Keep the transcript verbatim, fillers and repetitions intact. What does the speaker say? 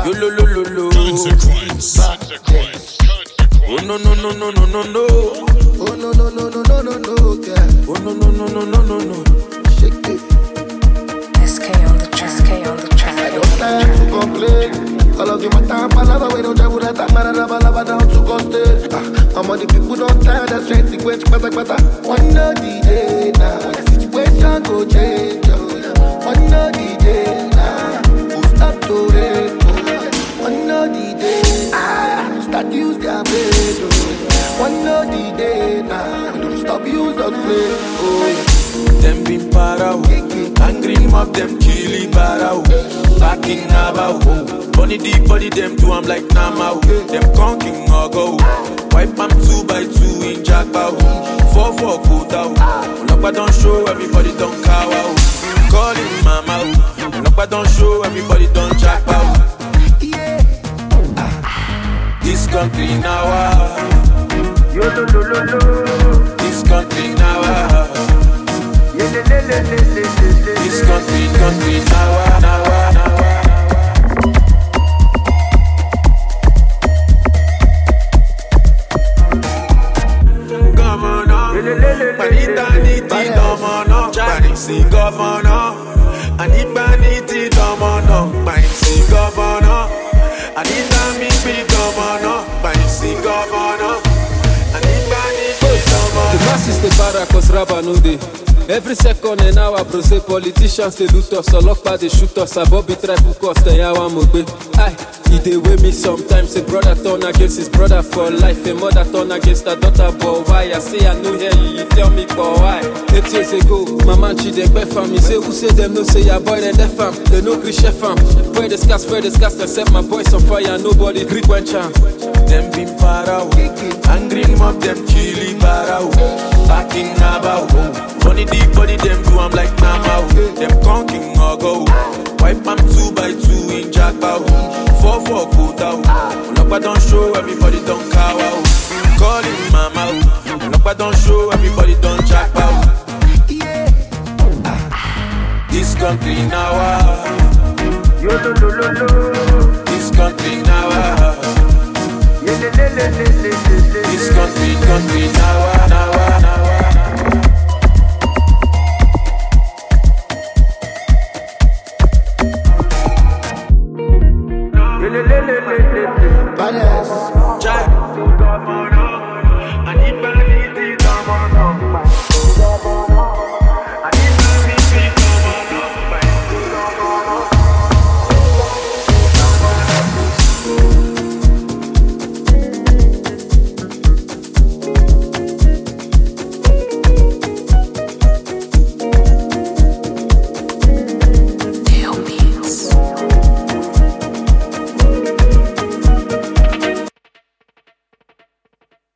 Yo lo lo lo lo. Consequence. Consequence. Oh no no no no no no no. Oh no no no no no no no, yeah. Oh no no no no no no no. Shake it. S K on the track. S K on the track. I don't time to complain. All of you my time, palava, we don't travel that time, man, lava, lava down to coastal. Ah, I'm on the people don't tire, that's straight sequence, pata, pata. One no D J now, the situation go change, oh, yeah. One no D J now, who stop to rain, oh, yeah. One no D J now, start use their brain, oh, yeah. One no D J now, don't stop use the brain, oh, yeah. Them been para, angry mob, them killy para, back in Nava. Bunny deep body, them do I'm like Nama. Them conking or go. Wipe them two by two in Jackpot. Four four good out. Look don't show, everybody don't cow out. Call him mama. Look don't show, everybody don't jackpot. Yeah. This country now. Yo lo lo lo lo. This country now. This country, country now, now, now. Panita niti domono, Panisi governor. Anita niti domono, Panisi governor. Anita mi be governor, Panisi governor. Anita niti domono. The masses they para cause rubber no day. Every second and hour, bro, say politicians they loot us, Olokpa they shoot us, Bobby try to cost the yawa mogbe. Aye, he dey weigh me sometimes. A brother turn against his brother for life, a mother turn against her daughter. But why? I say I know hear you, you tell me but why? Eight years ago, my man she dey beg for me. Say who say them no say your boy they deaf fam, they no gree chef fam. Where the scars, where the scars, they set my boys on fire, nobody gree quench am. Them been para, angry mob, them killy para, back in Nava. Money deep body, them do I'm like Nama. Them conking or go. Wipe them two by two in Jackpot. Four four good out. Look don't show, everybody don't cow out. Call him mama. Look don't show, everybody don't jackpot. Yeah. This country now. Yo lo lo lo lo. This country now. Yeah, le, le, le, le, le, le, This country, country now, now, now.